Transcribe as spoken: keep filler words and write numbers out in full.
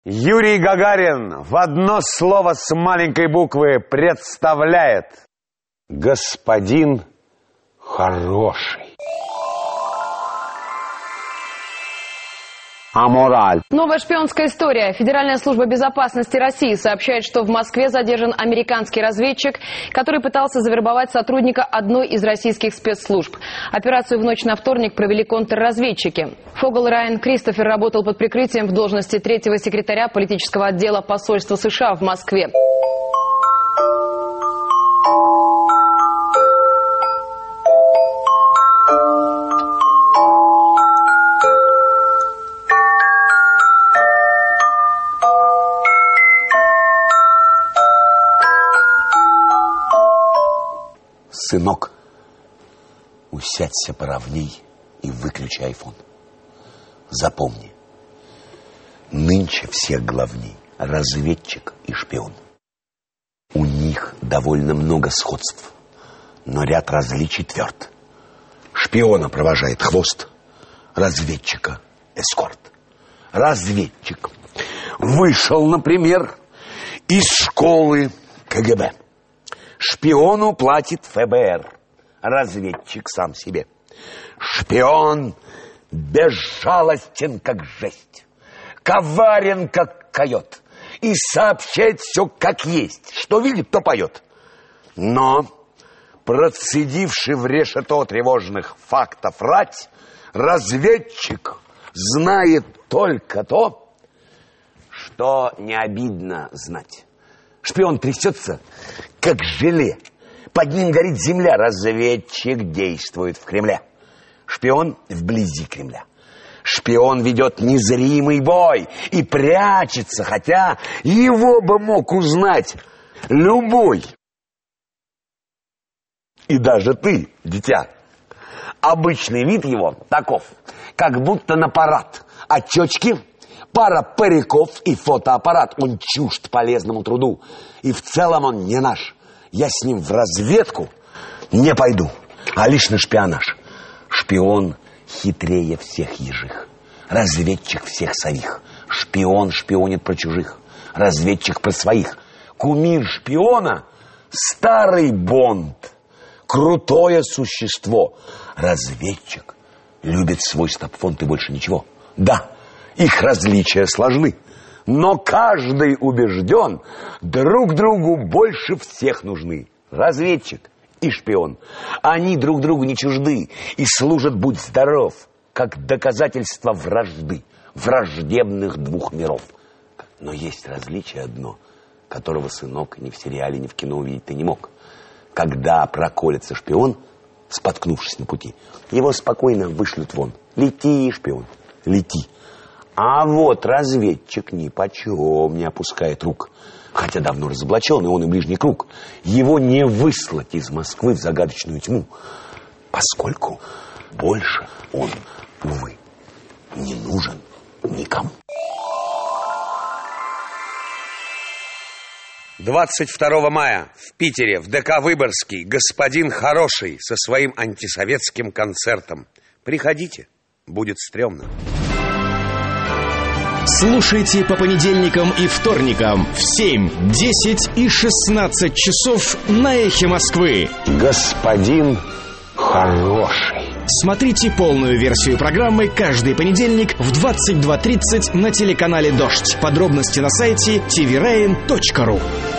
Юрий Гагарин в одно слово с маленькой буквы представляет: господин хороший. Амораль. Новая шпионская история. Федеральная служба безопасности России сообщает, что в Москве задержан американский разведчик, который пытался завербовать сотрудника одной из российских спецслужб. Операцию в ночь на вторник провели контрразведчики. Фогел Райан Кристофер работал под прикрытием в должности третьего секретаря политического отдела посольства США в Москве. Сынок, усядься поровней и выключи айфон. Запомни, нынче всех главней разведчик и шпион. У них довольно много сходств, но ряд различий тверд. Шпиона провожает хвост, разведчика эскорт. Разведчик вышел, например, из школы ка гэ бэ. Шпиону платит эф бэ эр, разведчик сам себе. Шпион безжалостен, как жесть, коварен, как койот, и сообщает все, как есть. Что видит, то поет. Но, процедивший в решето тревожных фактов рать, разведчик знает только то, что не обидно знать. Шпион трясется, как желе. Под ним горит земля. Разведчик действует в Кремле. Шпион вблизи Кремля. Шпион ведет незримый бой и прячется, хотя его бы мог узнать любой. И даже ты, дитя. Обычный вид его таков, как будто на парад. Очечки, пара париков и фотоаппарат. Он чужд полезному труду. И в целом он не наш. Я с ним в разведку не пойду, а лишь на шпионаж. Шпион хитрее всех ежих. Разведчик всех сових. Шпион шпионит про чужих. Разведчик про своих. Кумир шпиона — старый Бонд. Крутое существо. Разведчик любит свой стопфонд и больше ничего. Да, их различия сложны, но каждый убежден, друг другу больше всех нужны. Разведчик и шпион. Они друг другу не чужды и служат, будь здоров, как доказательство вражды, враждебных двух миров. Но есть различие одно, которого, сынок, ни в сериале, ни в кино увидеть ты не мог. Когда проколется шпион, споткнувшись на пути, его спокойно вышлют вон. Лети, шпион, лети. А вот разведчик ни почем не опускает рук. Хотя давно разоблачен, и он и ближний круг. Его не выслать из Москвы в загадочную тьму, поскольку больше он, увы, не нужен никому. двадцать второго мая в Питере, в ДК «Выборгский», господин хороший со своим антисоветским концертом. Приходите, будет стрёмно. Слушайте по понедельникам и вторникам в семь, десять и шестнадцать часов на Эхе Москвы. Господин хороший. Смотрите полную версию программы каждый понедельник в двадцать два тридцать на телеканале «Дождь». Подробности на сайте ти ви раин точка ру.